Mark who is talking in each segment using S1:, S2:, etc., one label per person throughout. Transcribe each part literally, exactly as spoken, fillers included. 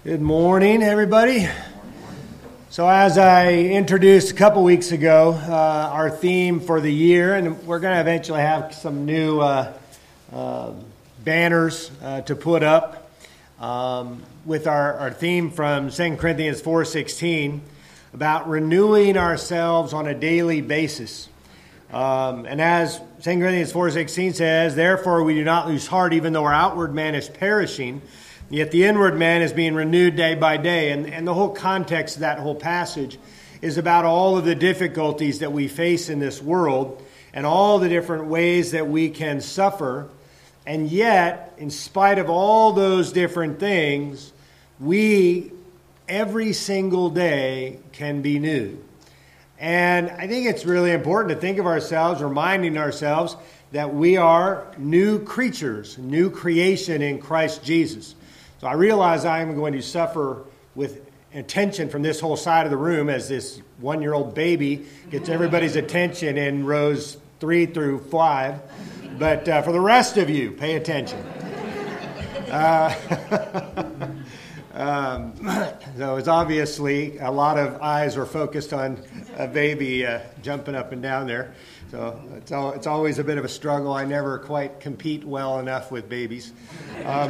S1: Good morning, everybody. So as I introduced a couple weeks ago, uh, our theme for the year, and we're going to eventually have some new uh, uh, banners uh, to put up um, with our, our theme from Second Corinthians four sixteen about renewing ourselves on a daily basis. Um, and as Second Corinthians four sixteen says, therefore we do not lose heart even though our outward man is perishing, yet the inward man is being renewed day by day. And, and the whole context of that whole passage is about all of the difficulties that we face in this world and all the different ways that we can suffer. And yet, in spite of all those different things, we, every single day, can be new. And I think it's really important to think of ourselves, reminding ourselves that we are new creatures, new creation in Christ Jesus. So I realize I am going to suffer with attention from this whole side of the room as this one-year-old baby gets everybody's attention in rows three through five. But uh, for the rest of you, pay attention. Uh, um, so it's obviously a lot of eyes were focused on a baby uh, jumping up and down there. So it's, all, it's always a bit of a struggle. I never quite compete well enough with babies. Um,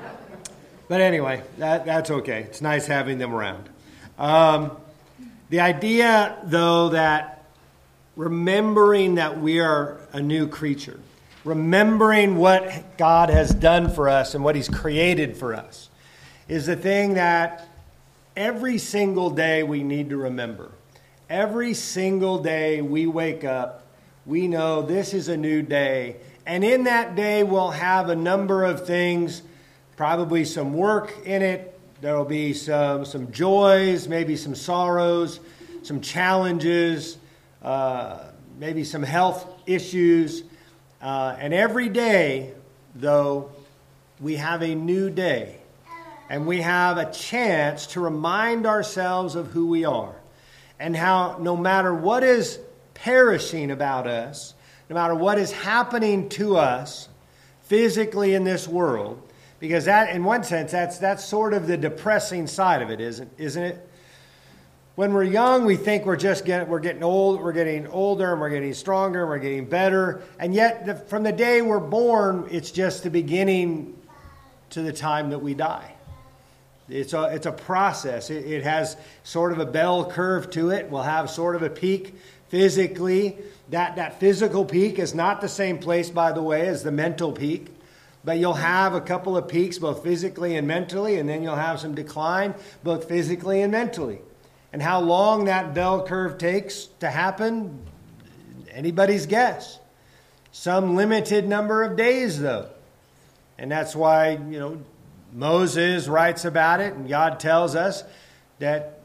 S1: But anyway, that, that's okay. It's nice having them around. Um, the idea, though, that remembering that we are a new creature, remembering what God has done for us and what He's created for us, is the thing that every single day we need to remember. Every single day we wake up, we know this is a new day. And in that day, we'll have a number of things. Probably some work in it. There will be some some joys, maybe some sorrows, some challenges, uh, maybe some health issues. Uh, and every day, though, we have a new day. And we have a chance to remind ourselves of who we are. And how no matter what is perishing about us, no matter what is happening to us physically in this world, because that, in one sense, that's that's sort of the depressing side of it, isn't isn't it? When we're young, we think we're just getting we're getting old, we're getting older, and we're getting stronger, and we're getting better. And yet, the, from the day we're born, it's just the beginning to the time that we die. It's a it's a process. It, it has sort of a bell curve to it. We'll have sort of a peak physically. That that physical peak is not the same place, by the way, as the mental peak. But you'll have a couple of peaks, both physically and mentally, and then you'll have some decline, both physically and mentally. And how long that bell curve takes to happen, anybody's guess. Some limited number of days, though. And that's why, you know, Moses writes about it, and God tells us that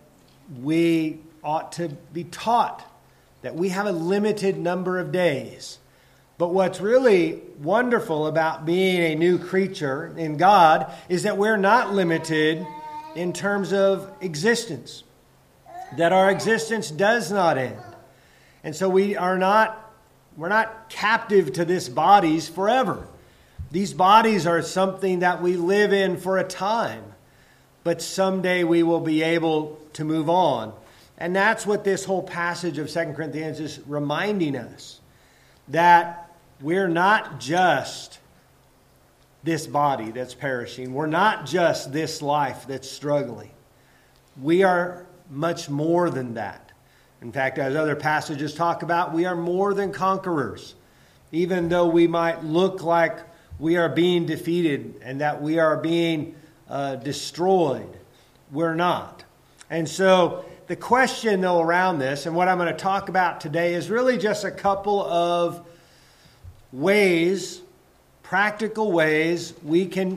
S1: we ought to be taught that we have a limited number of days. But what's really wonderful about being a new creature in God is that we're not limited in terms of existence. That our existence does not end. And so we are not, we're not captive to this bodies forever. These bodies are something that we live in for a time. But someday we will be able to move on. And that's what this whole passage of Second Corinthians is reminding us. That we're not just this body that's perishing. We're not just this life that's struggling. We are much more than that. In fact, as other passages talk about, we are more than conquerors. Even though we might look like we are being defeated and that we are being uh, destroyed, we're not. And so the question, though, around this, and what I'm going to talk about today, is really just a couple of ways, practical ways we can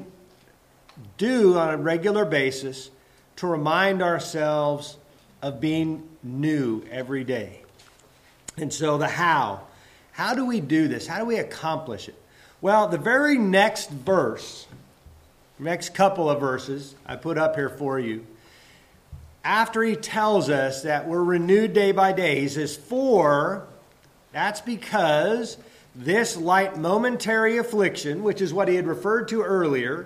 S1: do on a regular basis to remind ourselves of being new every day. And so the how. How do we do this? How do we accomplish it? Well, the very next verse, next couple of verses I put up here for you, after he tells us that we're renewed day by day, he says, for, that's because this light momentary affliction, which is what he had referred to earlier,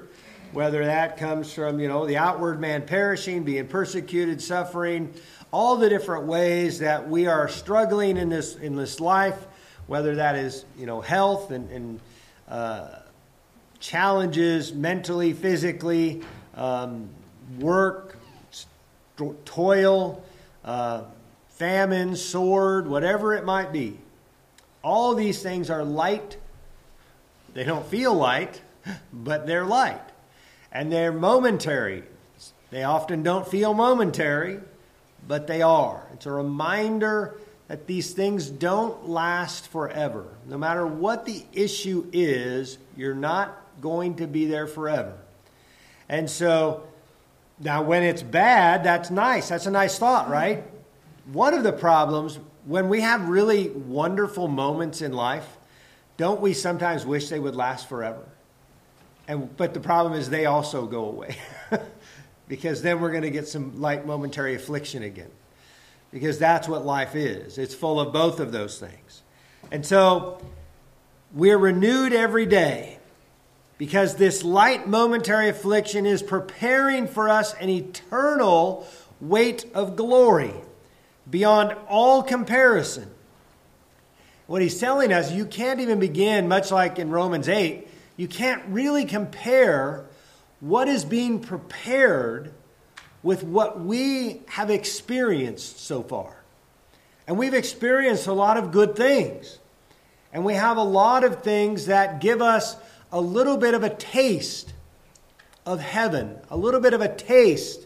S1: whether that comes from, you know, the outward man perishing, being persecuted, suffering, all the different ways that we are struggling in this in this life, whether that is, you know, health and, and uh, challenges mentally, physically, um, work, st- toil, uh, famine, sword, whatever it might be. All these things are light. They don't feel light, but they're light. And they're momentary. They often don't feel momentary, but they are. It's a reminder that these things don't last forever. No matter what the issue is, you're not going to be there forever. And so, now when it's bad, that's nice. That's a nice thought, right? One of the problems, when we have really wonderful moments in life, don't we sometimes wish they would last forever? And but the problem is they also go away. Because then we're going to get some light momentary affliction again. Because that's what life is. It's full of both of those things. And so we're renewed every day because this light momentary affliction is preparing for us an eternal weight of glory beyond all comparison. What he's telling us, you can't even begin, much like in Romans eight, you can't really compare what is being prepared with what we have experienced so far. And we've experienced a lot of good things. And we have a lot of things that give us a little bit of a taste of heaven, a little bit of a taste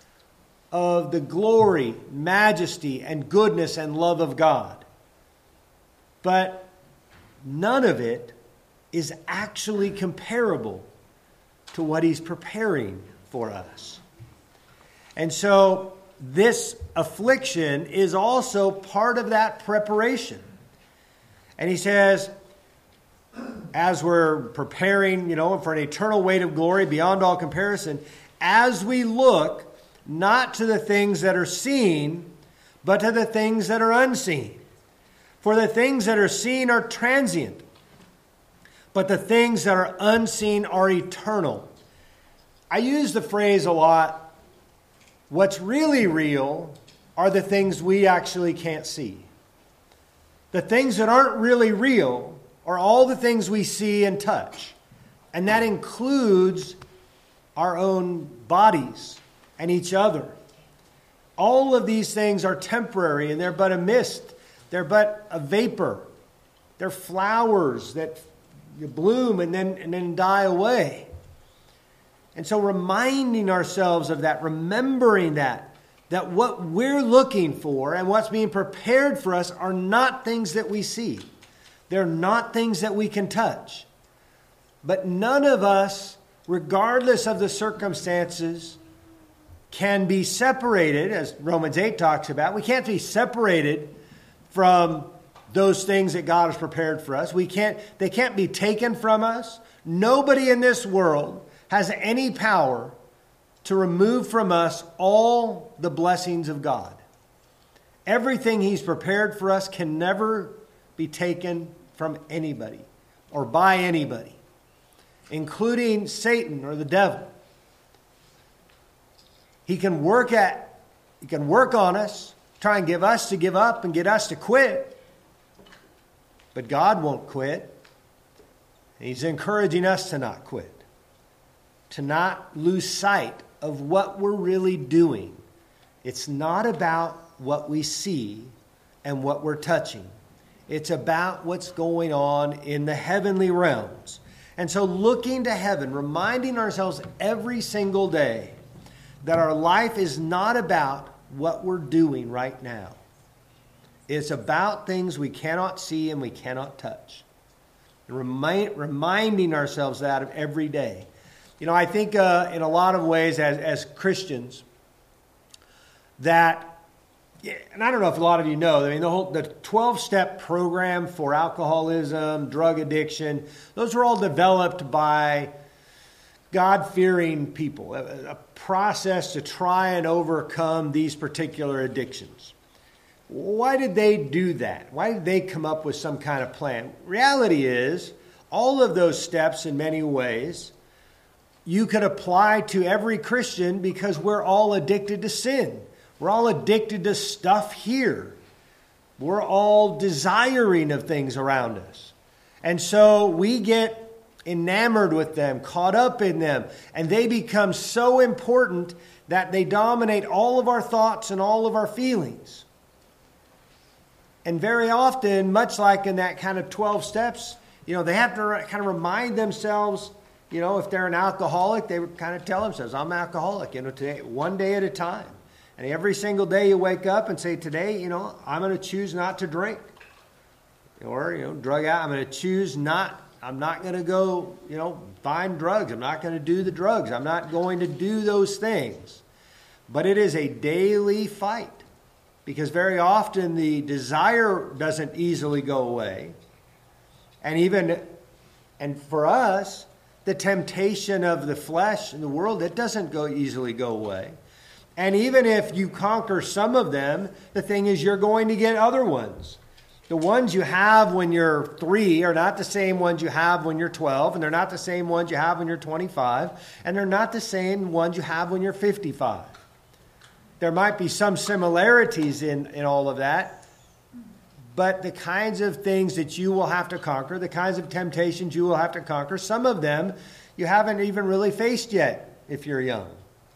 S1: of the glory, majesty, and goodness and love of God. But none of it is actually comparable to what he's preparing for us. And so this affliction is also part of that preparation. And he says, as we're preparing, you know, for an eternal weight of glory beyond all comparison, as we look not to the things that are seen, but to the things that are unseen. For the things that are seen are transient, but the things that are unseen are eternal. I use the phrase a lot, what's really real are the things we actually can't see. The things that aren't really real are all the things we see and touch. And that includes our own bodies and each other. All of these things are temporary and they're but a mist. They're but a vapor. They're flowers that bloom and then, and then die away. And so reminding ourselves of that, remembering that, that what we're looking for and what's being prepared for us are not things that we see. They're not things that we can touch. But none of us, regardless of the circumstances, can be separated, as Romans eight talks about. We can't be separated from those things that God has prepared for us. We can't, they can't be taken from us. Nobody in this world has any power to remove from us all the blessings of God. Everything he's prepared for us can never be taken from anybody or by anybody, including Satan or the devil. He can work at, he can work on us, try and give us to give up and get us to quit. But God won't quit. He's encouraging us to not quit, to not lose sight of what we're really doing. It's not about what we see and what we're touching. It's about what's going on in the heavenly realms. And so looking to heaven, reminding ourselves every single day that our life is not about what we're doing right now. It's about things we cannot see and we cannot touch. Remind, reminding ourselves that of every day. You know, I think uh, in a lot of ways as, as Christians that, and I don't know if a lot of you know, I mean, the whole the twelve-step program for alcoholism, drug addiction, those were all developed by God-fearing people, a, a process to try and overcome these particular addictions. Why did they do that? Why did they come up with some kind of plan? Reality is, all of those steps in many ways you could apply to every Christian because we're all addicted to sin. We're all addicted to stuff here. We're all desiring of things around us. And so we get enamored with them, caught up in them, and they become so important that they dominate all of our thoughts and all of our feelings. And very often, much like in that kind of twelve steps, you know, they have to kind of remind themselves, you know, if they're an alcoholic, they would kind of tell themselves, I'm an alcoholic, you know, today, one day at a time. And every single day you wake up and say, today, you know, I'm going to choose not to drink. Or, you know, drug out, I'm going to choose not, I'm not going to go, you know, find drugs. I'm not going to do the drugs. I'm not going to do those things. But it is a daily fight. Because very often the desire doesn't easily go away. And even, and for us, the temptation of the flesh in the world, it doesn't go easily go away. And even if you conquer some of them, the thing is you're going to get other ones. The ones you have when you're three are not the same ones you have when you're twelve, and they're not the same ones you have when you're twenty-five, and they're not the same ones you have when you're fifty-five. There might be some similarities in, in all of that, but the kinds of things that you will have to conquer, the kinds of temptations you will have to conquer, some of them you haven't even really faced yet if you're young.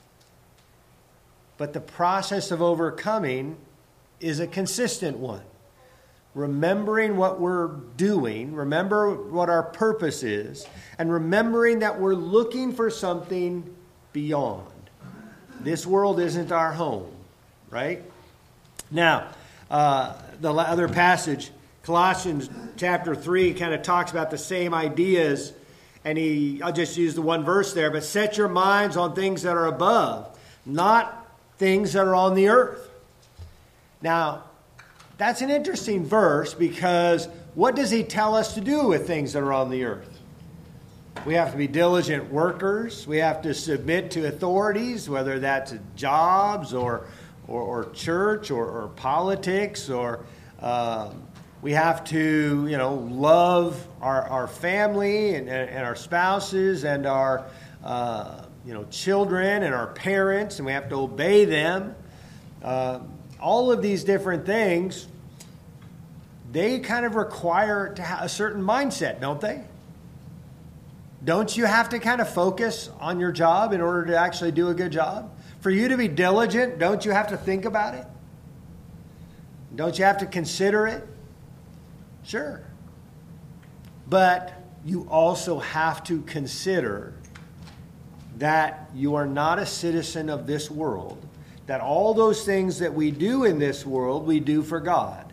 S1: But the process of overcoming is a consistent one. Remembering what we're doing, remember what our purpose is, and remembering that we're looking for something beyond. This world isn't our home, right? Now, uh, the other passage, Colossians chapter three, kind of talks about the same ideas, and he, I'll just use the one verse there, but set your minds on things that are above, not things that are on the earth. Now, that's an interesting verse because what does he tell us to do with things that are on the earth? We have to be diligent workers. We have to submit to authorities, whether that's jobs or or, or church or, or politics, or um, we have to, you know, love our, our family and, and our spouses and our uh, you know children and our parents, and we have to obey them. Uh, all of these different things, they kind of require to have a certain mindset, don't they? Don't you have to kind of focus on your job in order to actually do a good job? For you to be diligent, don't you have to think about it? Don't you have to consider it? Sure. But you also have to consider that you are not a citizen of this world, that all those things that we do in this world, we do for God.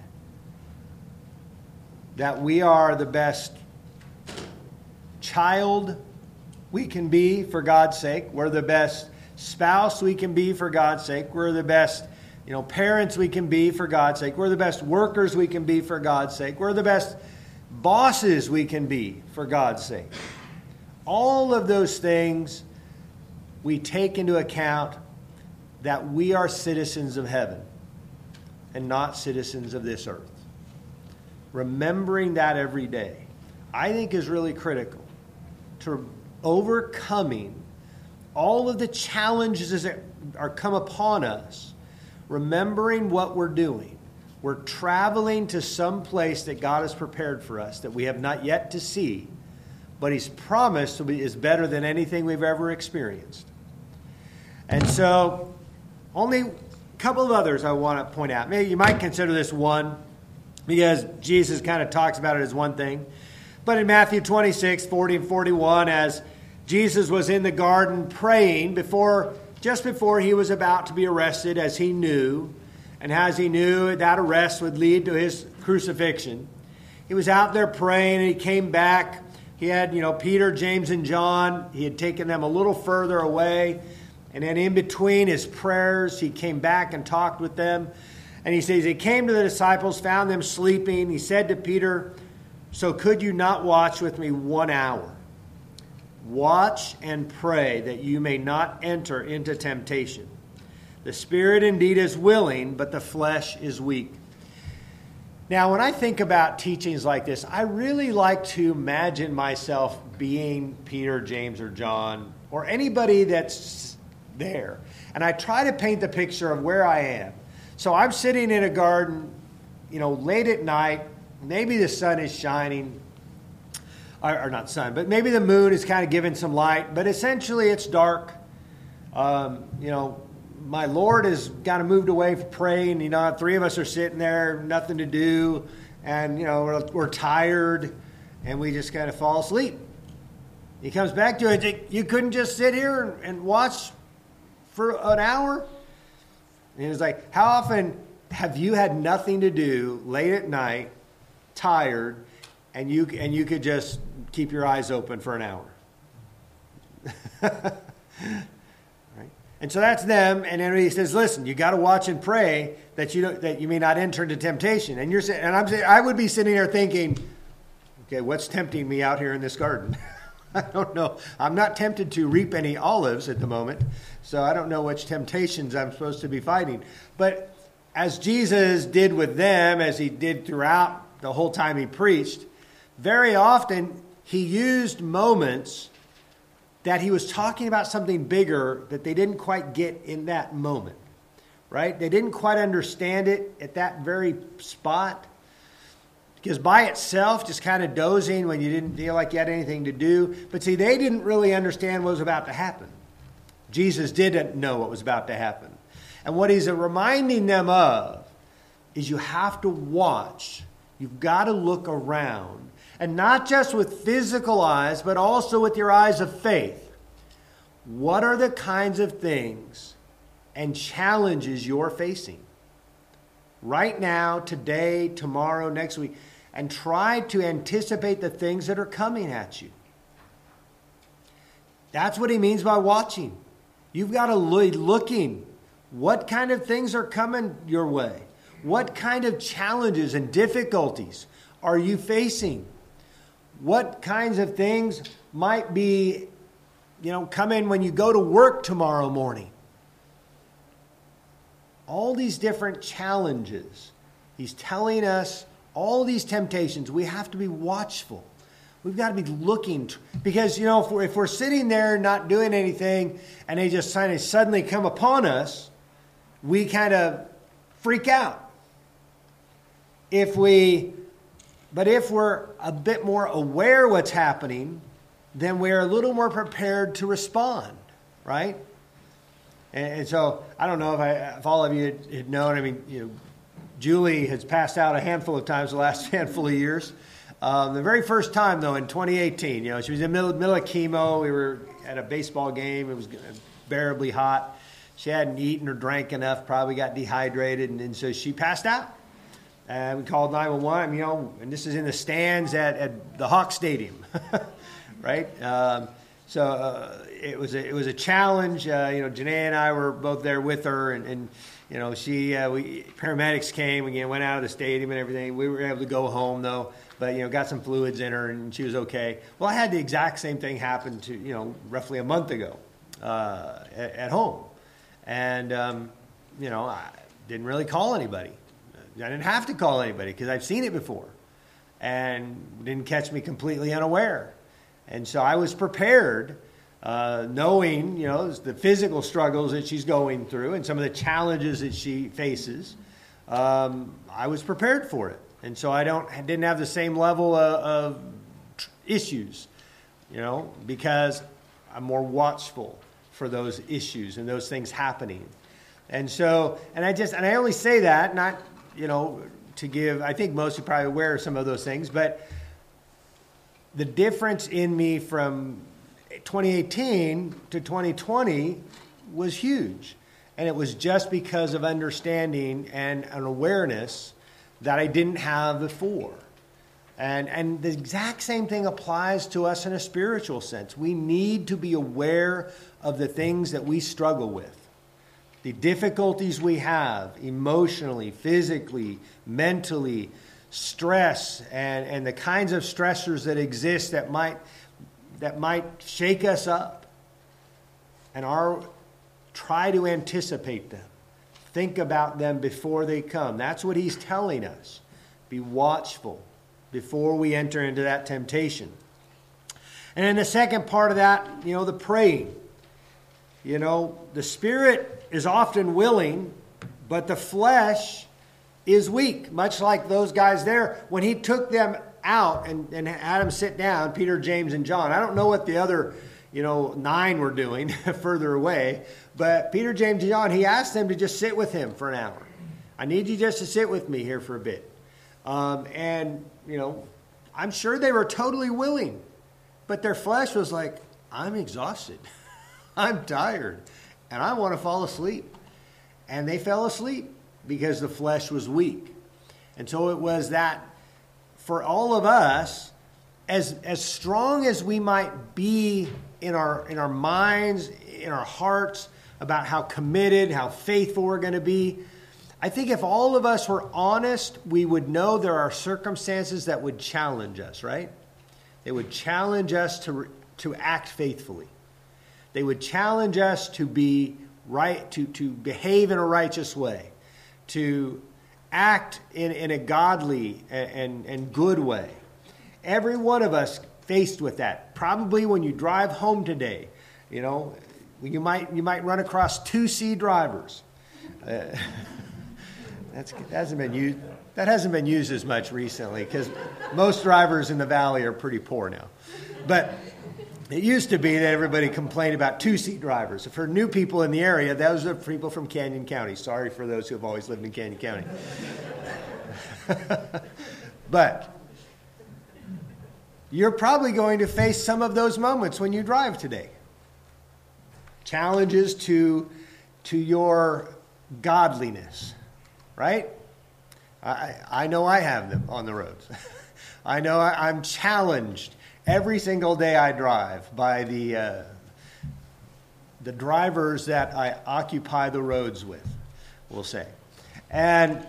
S1: That we are the best child we can be for God's sake. We're the best spouse we can be for God's sake. We're the best, you know, parents we can be for God's sake. We're the best workers we can be for God's sake. We're the best bosses we can be for God's sake. All of those things we take into account that we are citizens of heaven and not citizens of this earth. Remembering that every day, I think, is really critical to overcoming all of the challenges that are come upon us. Remembering what we're doing. We're traveling to some place that God has prepared for us that we have not yet to see, but He's promised to be, is better than anything we've ever experienced. And so, only a couple of others I want to point out. Maybe you might consider this one, because Jesus kind of talks about it as one thing. But in Matthew twenty-six, forty and forty-one, as Jesus was in the garden praying before, just before he was about to be arrested, as he knew, and as he knew that arrest would lead to his crucifixion, he was out there praying, and he came back. He had, you know, Peter, James, and John. He had taken them a little further away. And then in between his prayers, he came back and talked with them. And he says, he came to the disciples, found them sleeping. He said to Peter, so could you not watch with me one hour? Watch and pray that you may not enter into temptation. The spirit indeed is willing, but the flesh is weak. Now, when I think about teachings like this, I really like to imagine myself being Peter, James, or John, or anybody that's there. And I try to paint the picture of where I am. So I'm sitting in a garden, you know, late at night. Maybe the sun is shining, or, or not sun, but maybe the moon is kind of giving some light. But essentially, it's dark. Um, you know, my Lord has kind of moved away from praying. You know, three of us are sitting there, nothing to do, and, you know, we're, we're tired, and we just kind of fall asleep. He comes back to it. You couldn't just sit here and, and watch for an hour? And he was like, how often have you had nothing to do late at night, tired, and you and you could just keep your eyes open for an hour? Right? And so that's them. And then he says, listen, you got to watch and pray that you don't, that you may not enter into temptation. And you're saying, and I'm saying, I would be sitting there thinking, okay, what's tempting me out here in this garden? I don't know. I'm not tempted to reap any olives at the moment, so I don't know which temptations I'm supposed to be fighting. But as Jesus did with them, as he did throughout the whole time he preached, very often he used moments that he was talking about something bigger that they didn't quite get in that moment, right? They didn't quite understand it at that very spot. Because by itself, just kind of dozing when you didn't feel like you had anything to do. But see, they didn't really understand what was about to happen. Jesus didn't know what was about to happen. And what he's reminding them of is you have to watch. You've got to look around. And not just with physical eyes, but also with your eyes of faith. What are the kinds of things and challenges you're facing? Right now, today, tomorrow, next week, and try to anticipate the things that are coming at you. That's what he means by watching. You've got to be looking. What kind of things are coming your way? What kind of challenges and difficulties are you facing? What kinds of things might be, you know, come in when you go to work tomorrow morning? All these different challenges. He's telling us all these temptations. We have to be watchful. We've got to be looking. Because, you know, if we're, if we're sitting there not doing anything and they just kind of suddenly come upon us, we kind of freak out. If we, but if we're a bit more aware what's happening, then we're a little more prepared to respond, right? And so I don't know if, I, if all of you had known. I mean, you know, Julie has passed out a handful of times the last handful of years. Um, the very first time, though, in twenty eighteen, you know, she was in the middle, middle of chemo. We were at a baseball game. It was bearably hot. She hadn't eaten or drank enough, probably got dehydrated, and, and so she passed out. And we called nine one one, you know, and this is in the stands at, at the Hawk Stadium, right? Um, So uh, it was a, it was a challenge. Uh, you know, Janae and I were both there with her, and, and you know, she uh, we paramedics came. We went out of the stadium and everything. We were able to go home though, but you know, got some fluids in her, and she was okay. Well, I had the exact same thing happen to you know roughly a month ago uh, at, at home, and um, you know, I didn't really call anybody. I didn't have to call anybody because I've seen it before, and didn't catch me completely unaware. And so I was prepared, uh, knowing, you know, the physical struggles that she's going through and some of the challenges that she faces. Um, I was prepared for it. And so I don't didn't have the same level of, of issues, you know, because I'm more watchful for those issues and those things happening. And so, and I just, and I only say that, not, you know, to give, I think most of you probably aware of some of those things, but the difference in me from twenty eighteen to twenty twenty was huge. And it was just because of understanding and an awareness that I didn't have before. And, and the exact same thing applies to us in a spiritual sense. We need to be aware of the things that we struggle with. The difficulties we have emotionally, physically, mentally, stress and, and the kinds of stressors that exist that might that might shake us up, and our try to anticipate them. Think about them before they come. That's what he's telling us. Be watchful before we enter into that temptation. And then the second part of that, you know, the praying. You know, the spirit is often willing, but the flesh is weak. Much like those guys there, when he took them out and, and had them sit down, Peter, James, and John. I don't know what the other, you know, nine were doing further away, but Peter, James, and John, he asked them to just sit with him for an hour. I need you just to sit with me here for a bit. Um, and, you know, I'm sure they were totally willing, but their flesh was like, I'm exhausted. I'm tired, and I want to fall asleep. And they fell asleep because the flesh was weak. And so it was that for all of us, as as strong as we might be in our in our minds, in our hearts, about how committed, how faithful we're going to be, I think if all of us were honest, we would know there are circumstances that would challenge us, right? They would challenge us to to act faithfully. They would challenge us to be right, to, to behave in a righteous way, to act in, in a godly and, and, and good way. Every one of us faced with that. Probably when you drive home today, you know, you might you might run across two C drivers. Uh, that's that hasn't been used. That hasn't been used as much recently because most drivers in the valley are pretty poor now. But it used to be that everybody complained about two-seat drivers. For new people in the area, those are people from Canyon County. Sorry for those who have always lived in Canyon County. But you're probably going to face some of those moments when you drive today. Challenges to, to your godliness, right? I, I know I have them on the roads. I know I, I'm challenged every single day I drive by the uh, the drivers that I occupy the roads with, we'll say. And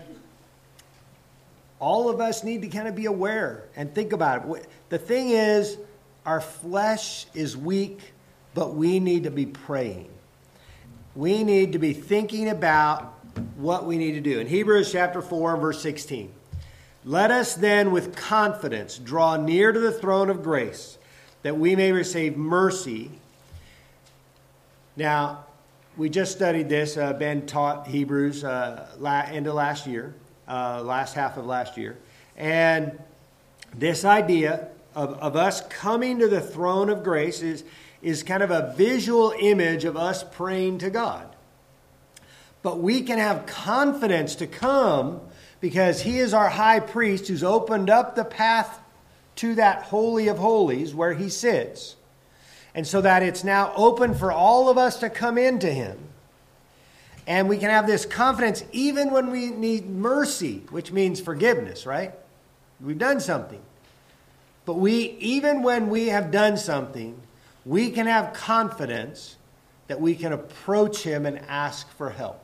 S1: all of us need to kind of be aware and think about it. The thing is, our flesh is weak, but we need to be praying. We need to be thinking about what we need to do. In Hebrews chapter four and verse sixteen. Let us then with confidence draw near to the throne of grace, that we may receive mercy. Now, we just studied this. Uh, Ben taught Hebrews uh, la- end of last year, uh, last half of last year. And this idea of, of us coming to the throne of grace is, is kind of a visual image of us praying to God. But we can have confidence to come because he is our high priest who's opened up the path to that Holy of Holies where he sits. And so that it's now open for all of us to come into him. And we can have this confidence even when we need mercy, which means forgiveness, right? We've done something. But we, even when we have done something, we can have confidence that we can approach him and ask for help.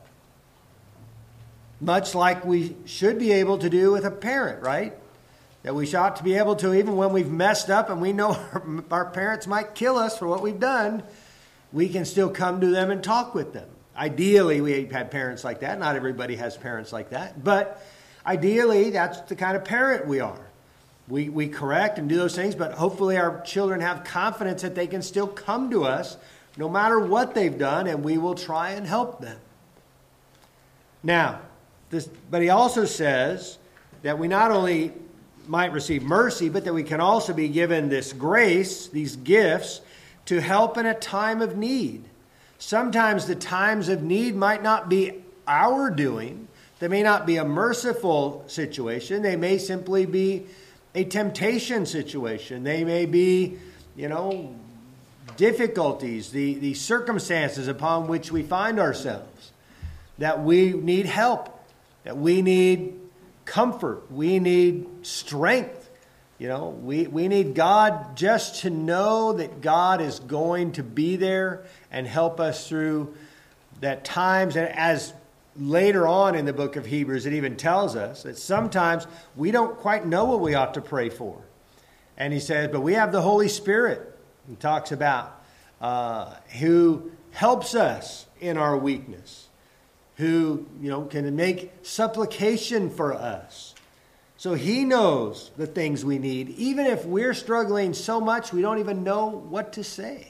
S1: Much like we should be able to do with a parent, right? That we ought to be able to, even when we've messed up and we know our, our parents might kill us for what we've done, we can still come to them and talk with them. Ideally, we had parents like that. Not everybody has parents like that. But ideally, that's the kind of parent we are. We, we correct and do those things, but hopefully our children have confidence that they can still come to us no matter what they've done, and we will try and help them. Now, This, but he also says that we not only might receive mercy, but that we can also be given this grace, these gifts, to help in a time of need. Sometimes the times of need might not be our doing. They may not be a merciful situation. They may simply be a temptation situation. They may be, you know, difficulties, the, the circumstances upon which we find ourselves, that we need help. That we need comfort. We need strength. You know, we, we need God just to know that God is going to be there and help us through that times. And as later on in the book of Hebrews, it even tells us that sometimes we don't quite know what we ought to pray for. And he says, but we have the Holy Spirit. He talks about uh, who helps us in our weakness. Who, you know, can make supplication for us. So he knows the things we need, even if we're struggling so much we don't even know what to say.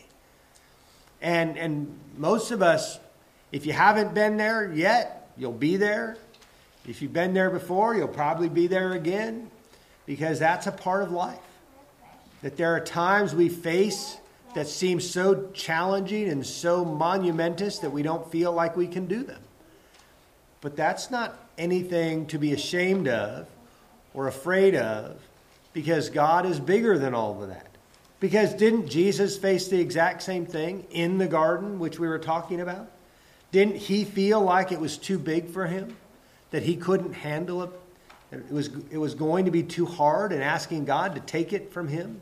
S1: And and most of us, if you haven't been there yet, you'll be there. If you've been there before, you'll probably be there again, because that's a part of life. That there are times we face that seem so challenging and so monumentous that we don't feel like we can do them. But that's not anything to be ashamed of or afraid of, because God is bigger than all of that. Because didn't Jesus face the exact same thing in the garden, which we were talking about? Didn't he feel like it was too big for him? That he couldn't handle it? It was, it was going to be too hard, and asking God to take it from him?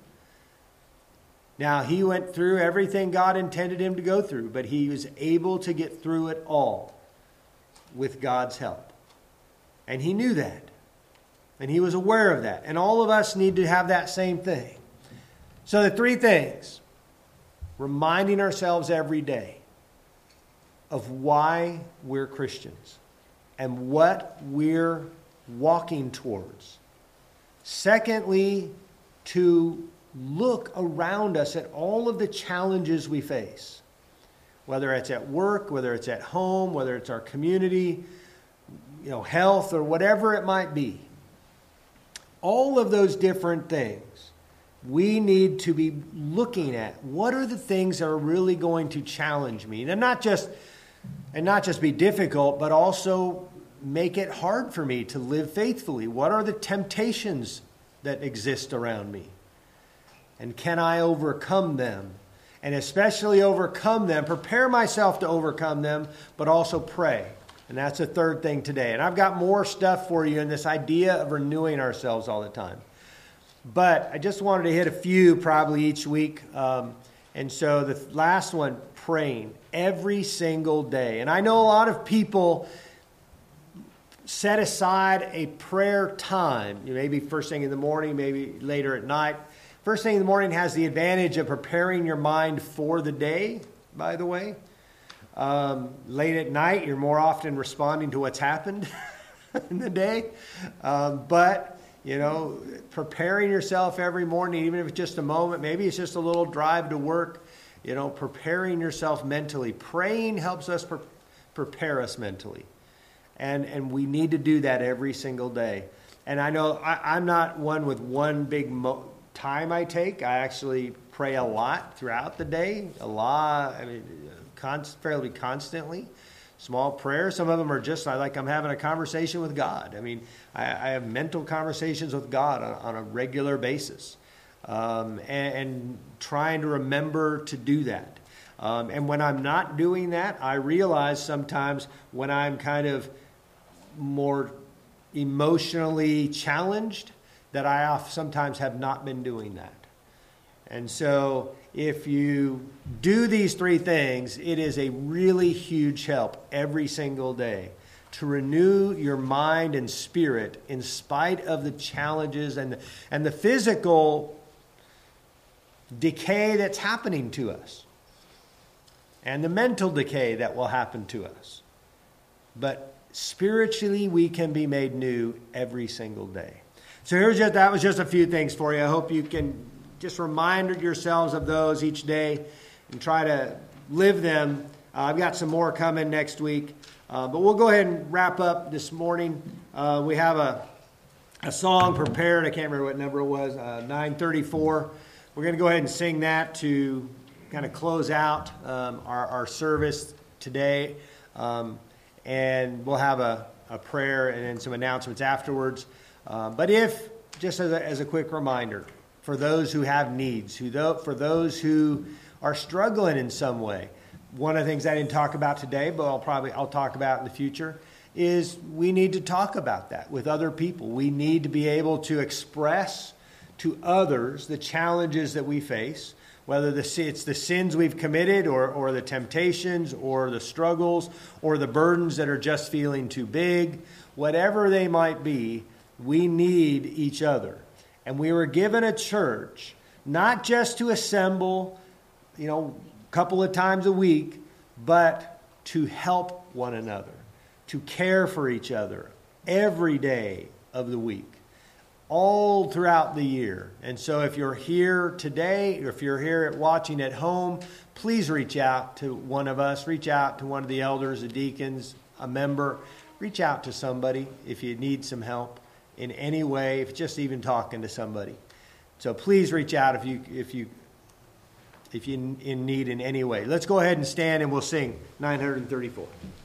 S1: Now, he went through everything God intended him to go through, but he was able to get through it all with God's help. And he knew that. And he was aware of that. And all of us need to have that same thing. So the three things: reminding ourselves every day of why we're Christians and what we're walking towards. Secondly, to look around us at all of the challenges we face, whether it's at work, whether it's at home, whether it's our community, you know, health, or whatever it might be. All of those different things, we need to be looking at what are the things that are really going to challenge me, and not just and not just be difficult, but also make it hard for me to live faithfully. What are the temptations that exist around me? And can I overcome them? And especially overcome them, prepare myself to overcome them, but also pray. And that's the third thing today. And I've got more stuff for you in this idea of renewing ourselves all the time. But I just wanted to hit a few probably each week. Um, and so the last one, praying every single day. And I know a lot of people set aside a prayer time, maybe first thing in the morning, maybe later at night. First thing in the morning has the advantage of preparing your mind for the day, by the way. Um, late at night, you're more often responding to what's happened in the day. Um, but, you know, preparing yourself every morning, even if it's just a moment, maybe it's just a little drive to work, you know, preparing yourself mentally. Praying helps us pre- prepare us mentally. And and we need to do that every single day. And I know I, I'm not one with one big mo- time I take. I actually pray a lot throughout the day, a lot, I mean, con- fairly constantly. Small prayers. Some of them are just like I'm having a conversation with God. I mean, I, I have mental conversations with God on, on a regular basis, um, and, and trying to remember to do that. Um, and when I'm not doing that, I realize sometimes when I'm kind of more emotionally challenged that I sometimes have not been doing that. And so if you do these three things, it is a really huge help every single day to renew your mind and spirit in spite of the challenges and, and the physical decay that's happening to us and the mental decay that will happen to us. But spiritually, we can be made new every single day. So here's just, that was just a few things for you. I hope you can just remind yourselves of those each day and try to live them. Uh, I've got some more coming next week. Uh, but we'll go ahead and wrap up this morning. Uh, we have a, a song prepared. I can't remember what number it was, uh, nine thirty-four. We're going to go ahead and sing that to kind of close out um, our, our service today. Um, and we'll have a, a prayer and then some announcements afterwards. Uh, but if, just as a, as a quick reminder, for those who have needs, who th- for those who are struggling in some way, one of the things I didn't talk about today, but I'll probably I'll talk about in the future, is we need to talk about that with other people. We need to be able to express to others the challenges that we face, whether the, it's the sins we've committed or, or the temptations or the struggles or the burdens that are just feeling too big, whatever they might be. We need each other. And we were given a church, not just to assemble, you know, a couple of times a week, but to help one another, to care for each other every day of the week. all throughout the year. And so if you're here today, or if you're here at watching at home, please reach out to one of us. Reach out to one of the elders, the deacons, a member. Reach out to somebody if you need some help in any way, if just even talking to somebody. So please reach out if you if you if you're in need in any way. Let's go ahead and stand and we'll sing nine thirty-four.